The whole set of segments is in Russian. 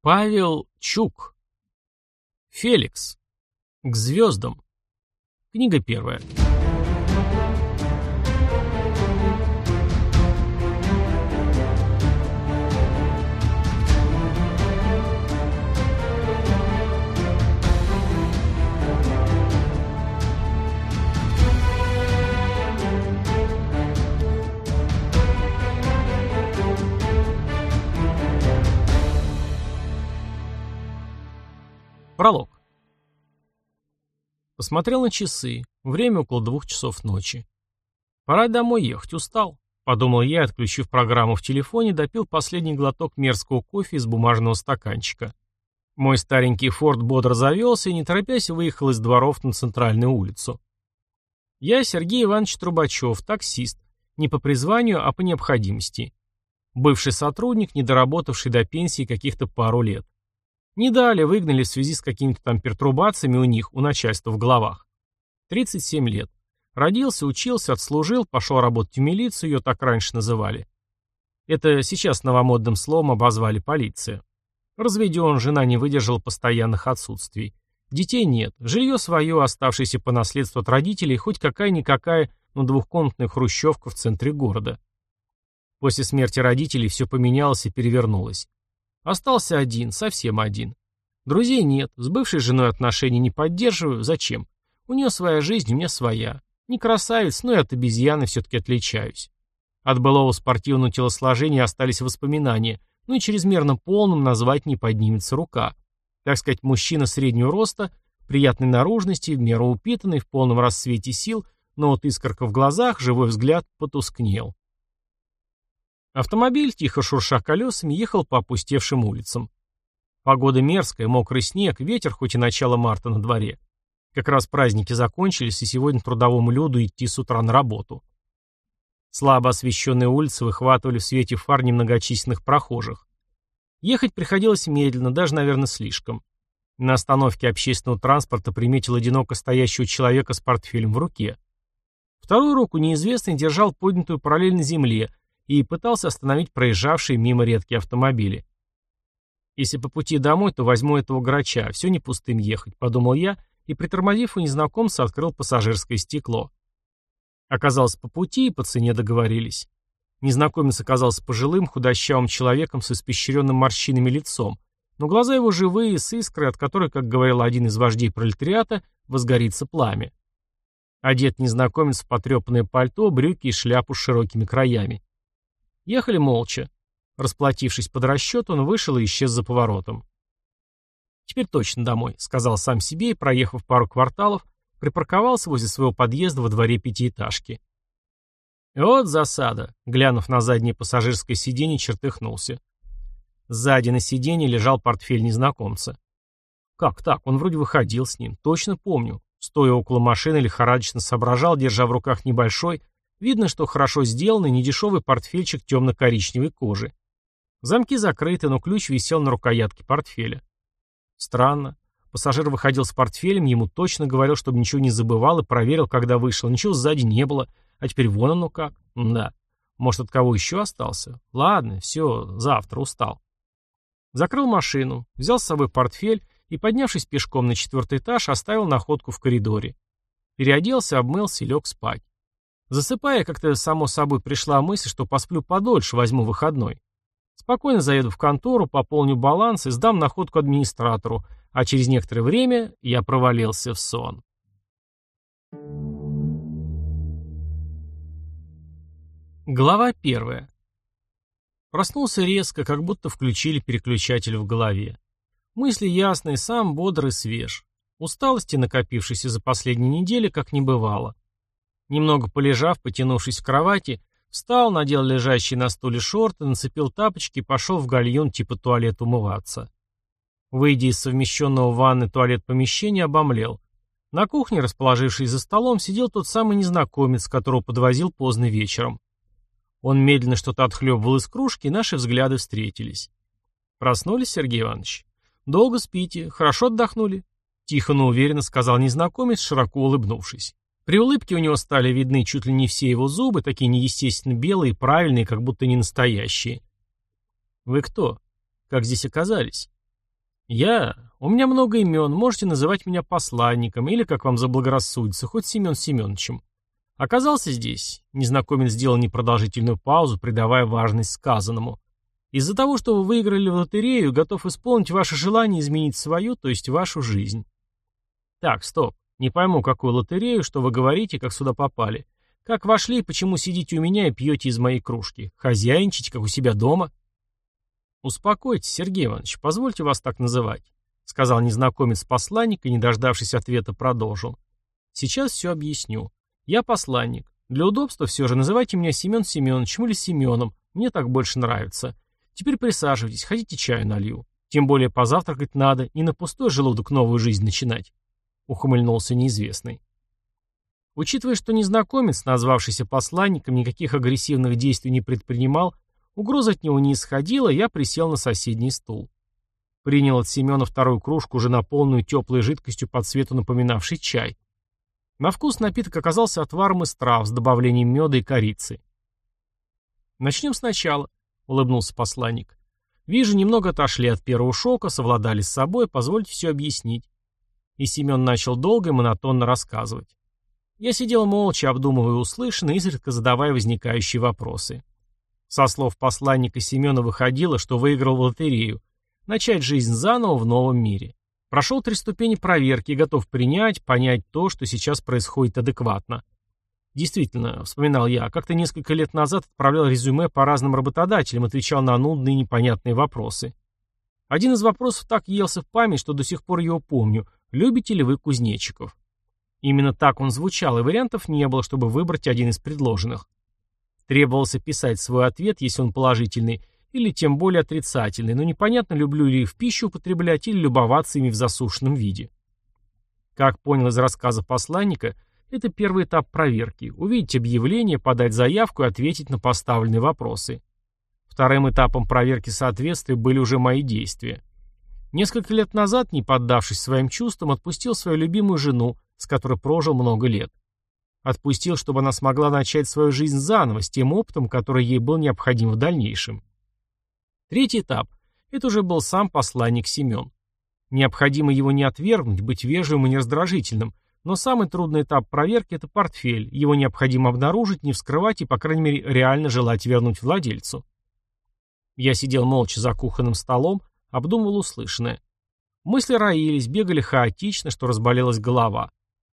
Павел Чук. Феликс. К звездам. Книга первая. Пролог. Посмотрел на часы. Время около 2 часов ночи. Пора домой ехать, устал. Подумал я, отключив программу в телефоне, допил последний глоток мерзкого кофе из бумажного стаканчика. Мой старенький форд бодро завелся и, не торопясь, выехал из дворов на центральную улицу. Я Сергей Иванович Трубачев, таксист. Не по призванию, а по необходимости. Бывший сотрудник, недоработавший до пенсии каких-то пару лет. Не дали, выгнали в связи с какими-то там пертурбациями у них, у начальства в головах. 37 лет. Родился, учился, отслужил, пошел работать в милицию, ее так раньше называли. Это сейчас новомодным словом обозвали полиция. Разведен, жена не выдержала постоянных отсутствий. Детей нет, жилье свое, оставшееся по наследству от родителей, хоть какая-никакая, но двухкомнатная хрущевка в центре города. После смерти родителей все поменялось и перевернулось. Остался один, совсем один. Друзей нет, с бывшей женой отношений не поддерживаю, зачем? У нее своя жизнь, у меня своя. Не красавец, но и от обезьяны все-таки отличаюсь. От былого спортивного телосложения остались воспоминания, но и чрезмерно полным назвать не поднимется рука. Так сказать, мужчина среднего роста, приятной наружности, в меру упитанный, в полном расцвете сил, но вот искорка в глазах, живой взгляд потускнел. Автомобиль, тихо шурша колесами, ехал по опустевшим улицам. Погода мерзкая, мокрый снег, ветер, хоть и начало марта на дворе. Как раз праздники закончились, и сегодня трудовому люду идти с утра на работу. Слабо освещенные улицы выхватывали в свете фар немногочисленных прохожих. Ехать приходилось медленно, даже, наверное, слишком. На остановке общественного транспорта приметил одиноко стоящего человека с портфелем в руке. Вторую руку неизвестный держал поднятую параллельно земле и пытался остановить проезжавшие мимо редкие автомобили. «Если по пути домой, то возьму этого грача, все не пустым ехать», — подумал я, и, притормозив у незнакомца, открыл пассажирское стекло. Оказалось, по пути и по цене договорились. Незнакомец оказался пожилым, худощавым человеком с испещренным морщинами лицом, но глаза его живые, с искрой, от которой, как говорил один из вождей пролетариата, возгорится пламя. Одет незнакомец в потрепанное пальто, брюки и шляпу с широкими краями. Ехали молча. Расплатившись под расчет, он вышел и исчез за поворотом. «Теперь точно домой», — сказал сам себе и, проехав пару кварталов, припарковался возле своего подъезда во дворе пятиэтажки. Вот засада. Глянув на заднее пассажирское сиденье, чертыхнулся. Сзади на сиденье лежал портфель незнакомца. Как так? Он вроде выходил с ним. Точно помню. Стоя около машины, лихорадочно соображал, держа в руках небольшой, видно, что хорошо сделанный, недешевый портфельчик темно-коричневой кожи. Замки закрыты, но ключ висел на рукоятке портфеля. Странно. Пассажир выходил с портфелем, ему точно говорил, чтобы ничего не забывал, и проверил, когда вышел. Ничего сзади не было. А теперь вон оно как. Да. Может, от кого еще остался? Ладно, все, завтра, устал. Закрыл машину, взял с собой портфель и, поднявшись пешком на 4-й этаж, оставил находку в коридоре. Переоделся, обмылся и лег спать. Засыпая, как-то само собой пришла мысль, что посплю подольше, возьму выходной. Спокойно заеду в контору, пополню баланс и сдам находку администратору, а через некоторое время я провалился в сон. Глава 1. Проснулся резко, как будто включили переключатель в голове. Мысли ясные, сам бодр и свеж. Усталости, накопившейся за последние недели, как не бывало. Немного полежав, потянувшись в кровати, встал, надел лежащие на стуле шорты, нацепил тапочки и пошел в гальюн типа туалет умываться. Выйдя из совмещенного в ванной туалет помещения, обомлел. На кухне, расположившись за столом, сидел тот самый незнакомец, которого подвозил поздно вечером. Он медленно что-то отхлебывал из кружки, и наши взгляды встретились. «Проснулись, Сергей Иванович? Долго спите? Хорошо отдохнули?» Тихо, но уверенно сказал незнакомец, широко улыбнувшись. При улыбке у него стали видны чуть ли не все его зубы, такие неестественно белые, правильные, как будто не настоящие. «Вы кто? Как здесь оказались?» У меня много имен, можете называть меня посланником или, как вам заблагорассудится, хоть Семен Семеновичем. Оказался здесь. Незнакомец сделал непродолжительную паузу, придавая важность сказанному. Из-за того, что вы выиграли в лотерею, готов исполнить ваше желание изменить свою, то есть вашу жизнь. Так, стоп. Не пойму, какую лотерею, что вы говорите, как сюда попали. Как вошли и почему сидите у меня и пьете из моей кружки? Хозяйничаете, как у себя дома? Успокойтесь, Сергей Иванович, позвольте вас так называть, сказал незнакомец посланник и, не дождавшись ответа, продолжил. Сейчас все объясню. Я посланник. Для удобства все же называйте меня Семен Семеновичем или Семеном. Мне так больше нравится. Теперь присаживайтесь, хотите чаю налью. Тем более позавтракать надо, не на пустой желудок новую жизнь начинать. Ухмыльнулся неизвестный. Учитывая, что незнакомец, назвавшийся посланником, никаких агрессивных действий не предпринимал, угроза от него не исходила, я присел на соседний стул. Принял от Семена вторую кружку, уже наполненную теплой жидкостью по цвету напоминавшей чай. На вкус напиток оказался отваром из трав с добавлением меда и корицы. «Начнем сначала», — улыбнулся посланник. «Вижу, немного отошли от первого шока, совладали с собой, позвольте все объяснить». И Семен начал долго и монотонно рассказывать. Я сидел молча, обдумывая услышанное, изредка задавая возникающие вопросы. Со слов посланника Семена выходило, что выиграл в лотерею. Начать жизнь заново в новом мире. Прошел 3 ступени проверки и готов принять, понять то, что сейчас происходит адекватно. Действительно, вспоминал я, как-то несколько лет назад отправлял резюме по разным работодателям, отвечал на нудные и непонятные вопросы. Один из вопросов так въелся в память, что до сих пор его помню. Любите ли вы кузнечиков? Именно так он звучал, и вариантов не было, чтобы выбрать один из предложенных. Требовался писать свой ответ, если он положительный, или тем более отрицательный, но непонятно, люблю ли в пищу употреблять или любоваться ими в засушенном виде. Как понял из рассказа посланника, это первый этап проверки. Увидеть объявление, подать заявку и ответить на поставленные вопросы. Вторым этапом проверки соответствия были уже мои действия. Несколько лет назад, не поддавшись своим чувствам, отпустил свою любимую жену, с которой прожил много лет. Отпустил, чтобы она смогла начать свою жизнь заново, с тем опытом, который ей был необходим в дальнейшем. Третий этап – это уже был сам посланник Семен. Необходимо его не отвергнуть, быть вежливым и нераздражительным, но самый трудный этап проверки – это портфель, его необходимо обнаружить, не вскрывать и, по крайней мере, реально желать вернуть владельцу. Я сидел молча за кухонным столом, обдумывал услышанное. Мысли роились, бегали хаотично, что разболелась голова.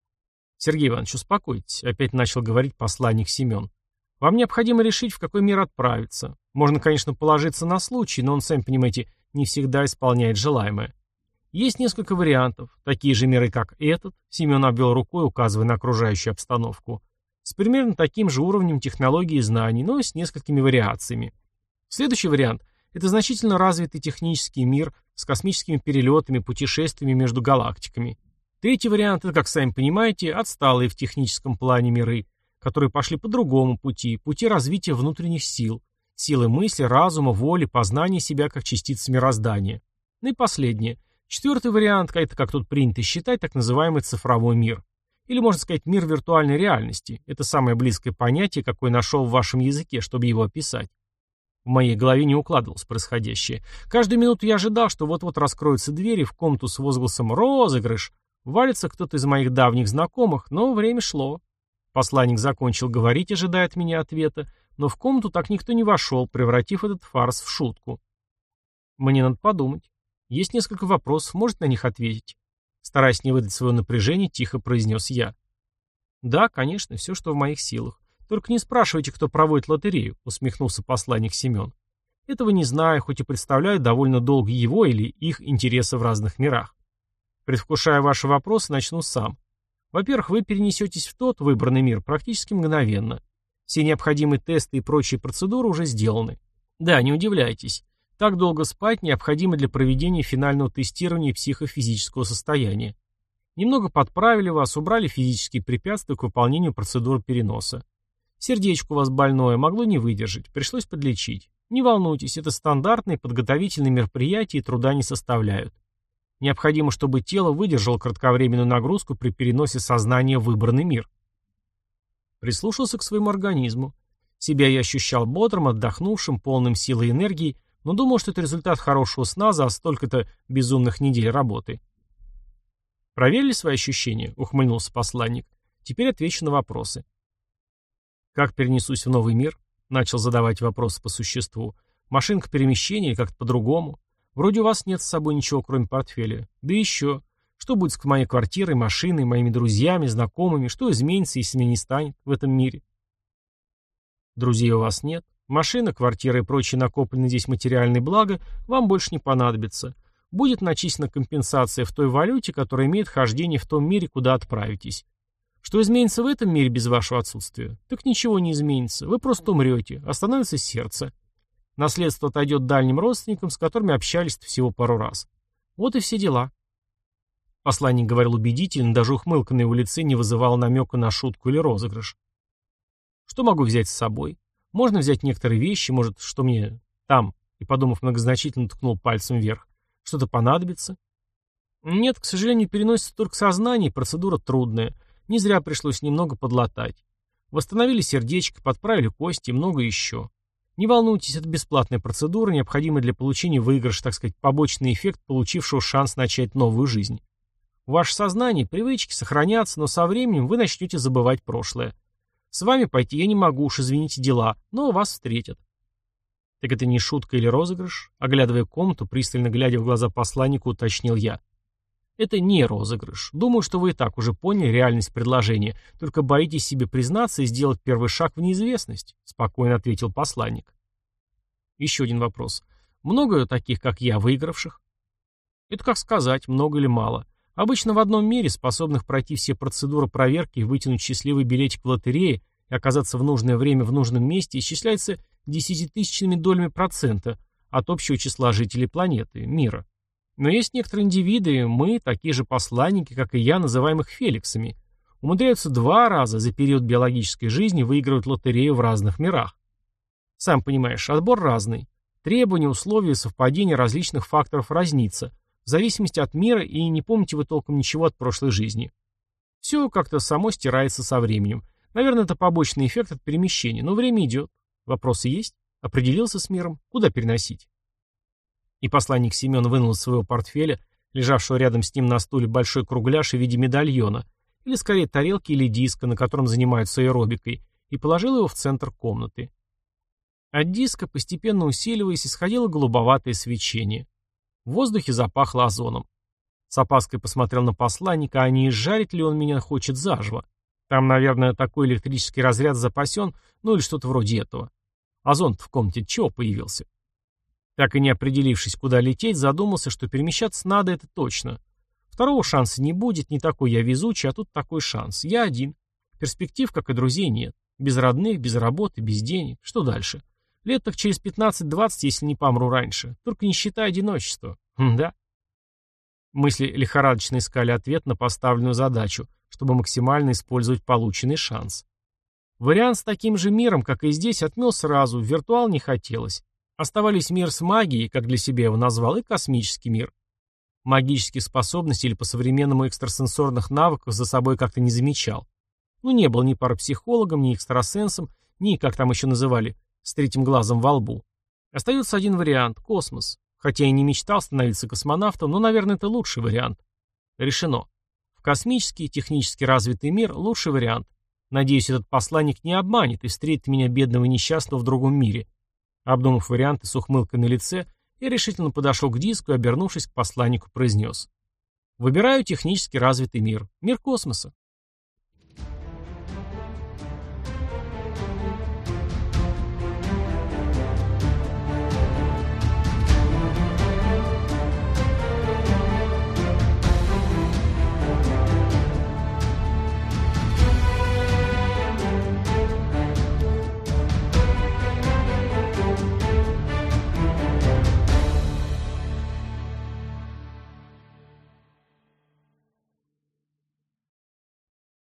«Сергей Иванович, успокойтесь», — опять начал говорить посланник Семен. «Вам необходимо решить, в какой мир отправиться. Можно, конечно, положиться на случай, но он, сами понимаете, не всегда исполняет желаемое. Есть несколько вариантов, такие же миры, как этот», — Семен обвел рукой, указывая на окружающую обстановку, с примерно таким же уровнем технологий и знаний, но с несколькими вариациями. Следующий вариант — это значительно развитый технический мир с космическими перелетами, путешествиями между галактиками. Третий вариант – это, как сами понимаете, отсталые в техническом плане миры, которые пошли по другому пути развития внутренних сил, силы мысли, разума, воли, познания себя как частицы мироздания. Ну и последнее. Четвертый вариант – это, как тут принято считать, так называемый цифровой мир. Или, можно сказать, мир виртуальной реальности. Это самое близкое понятие, какое нашел в вашем языке, чтобы его описать. В моей голове не укладывалось происходящее. Каждую минуту я ожидал, что вот-вот раскроются двери в комнату с возгласом «Розыгрыш!». Валится кто-то из моих давних знакомых, но время шло. Посланник закончил говорить, ожидая от меня ответа, но в комнату так никто не вошел, превратив этот фарс в шутку. Мне надо подумать. Есть несколько вопросов, может на них ответить? Стараясь не выдать своего напряжения, тихо произнес я. Да, конечно, все, что в моих силах. Только не спрашивайте, кто проводит лотерею, усмехнулся посланник Семен. Этого не знаю, хоть и представляю довольно долго его или их интересы в разных мирах. Предвкушая ваши вопросы, начну сам. Во-первых, вы перенесетесь в тот выбранный мир практически мгновенно. Все необходимые тесты и прочие процедуры уже сделаны. Да, не удивляйтесь. Так долго спать необходимо для проведения финального тестирования психофизического состояния. Немного подправили вас, убрали физические препятствия к выполнению процедуры переноса. Сердечко у вас больное, могло не выдержать, пришлось подлечить. Не волнуйтесь, это стандартные подготовительные мероприятия и труда не составляют. Необходимо, чтобы тело выдержало кратковременную нагрузку при переносе сознания в выбранный мир. Прислушался к своему организму. Себя я ощущал бодрым, отдохнувшим, полным силы и энергии, но думал, что это результат хорошего сна за столько-то безумных недель работы. «Проверили свои ощущения?» — ухмыльнулся посланник. «Теперь отвечу на вопросы». «Как перенесусь в новый мир?» — начал задавать вопросы по существу. «Машинка перемещения или как-то по-другому? Вроде у вас нет с собой ничего, кроме портфеля. Да еще, что будет с моей квартирой, машиной, моими друзьями, знакомыми? Что изменится, если меня не станет в этом мире?» «Друзей у вас нет. Машина, квартира и прочие накопленные здесь материальные блага вам больше не понадобятся. Будет начислена компенсация в той валюте, которая имеет хождение в том мире, куда отправитесь. Что изменится в этом мире без вашего отсутствия? Так ничего не изменится. Вы просто умрете, остановится сердце. Наследство отойдет дальним родственникам, с которыми общались всего пару раз. Вот и все дела». Посланник говорил убедительно, даже ухмылка на его лице не вызывала намека на шутку или розыгрыш. «Что могу взять с собой? Можно взять некоторые вещи, может, что мне там?» И, подумав многозначительно, ткнул пальцем вверх. «Что-то понадобится?» «Нет, к сожалению, переносится только сознание, процедура трудная. Не зря пришлось немного подлатать. Восстановили сердечко, подправили кости и много еще. Не волнуйтесь, это бесплатная процедура, необходимая для получения выигрыша, так сказать, побочный эффект получившего шанс начать новую жизнь. Ваше сознание, привычки сохранятся, но со временем вы начнете забывать прошлое. С вами пойти я не могу, уж извините дела, но вас встретят». «Так это не шутка или розыгрыш?» Оглядывая комнату, пристально глядя в глаза посланнику, уточнил я. «Это не розыгрыш. Думаю, что вы и так уже поняли реальность предложения, только боитесь себе признаться и сделать первый шаг в неизвестность», — спокойно ответил посланник. «Еще один вопрос. Много таких, как я, выигравших?» «Это как сказать, много или мало. Обычно в одном мире, способных пройти все процедуры проверки и вытянуть счастливый билетик в лотерее и оказаться в нужное время в нужном месте, исчисляется 10-тысячными долями процента от общего числа жителей планеты, мира. Но есть некоторые индивиды, мы, такие же посланники, как и я, называемых Феликсами, умудряются 2 раза за период биологической жизни выигрывать лотерею в разных мирах. Сам понимаешь, отбор разный. Требования, условия, совпадения различных факторов разнится, в зависимости от мира, и не помните вы толком ничего от прошлой жизни. Все как-то само стирается со временем. Наверное, это побочный эффект от перемещения, но время идет. Вопросы есть? Определился с миром? Куда переносить?» И посланник Семен вынул из своего портфеля, лежавшего рядом с ним на стуле, большой кругляш в виде медальона, или скорее тарелки или диска, на котором занимаются аэробикой, и положил его в центр комнаты. От диска, постепенно усиливаясь, исходило голубоватое свечение. В воздухе запахло озоном. С опаской посмотрел на посланника, а не изжарить ли он меня хочет заживо. Там, наверное, такой электрический разряд запасен, ну или что-то вроде этого. Озон-то в комнате чего появился? Так и не определившись, куда лететь, задумался, что перемещаться надо, это точно. Второго шанса не будет, не такой я везучий, а тут такой шанс. Я один. Перспектив, как и друзей, нет. Без родных, без работы, без денег. Что дальше? Лет так через 15-20, если не помру раньше. Только не считай одиночество. Да. Мысли лихорадочно искали ответ на поставленную задачу, чтобы максимально использовать полученный шанс. Вариант с таким же миром, как и здесь, отмел сразу, в виртуал не хотелось. Оставались мир с магией, как для себя его назвал, и космический мир. Магических способностей или по-современному экстрасенсорных навыков за собой как-то не замечал. Ну, не был ни парапсихологом, ни экстрасенсом, ни, как там еще называли, с третьим глазом во лбу. Остается один вариант — космос. Хотя и не мечтал становиться космонавтом, но, наверное, это лучший вариант. Решено. В космический, технически развитый мир — лучший вариант. Надеюсь, этот посланник не обманет и встретит меня, бедного и несчастного, в другом мире. Обдумав варианты с ухмылкой на лице, я решительно подошел к диску и, обернувшись к посланнику, произнес: «Выбираю технически развитый мир. Мир космоса.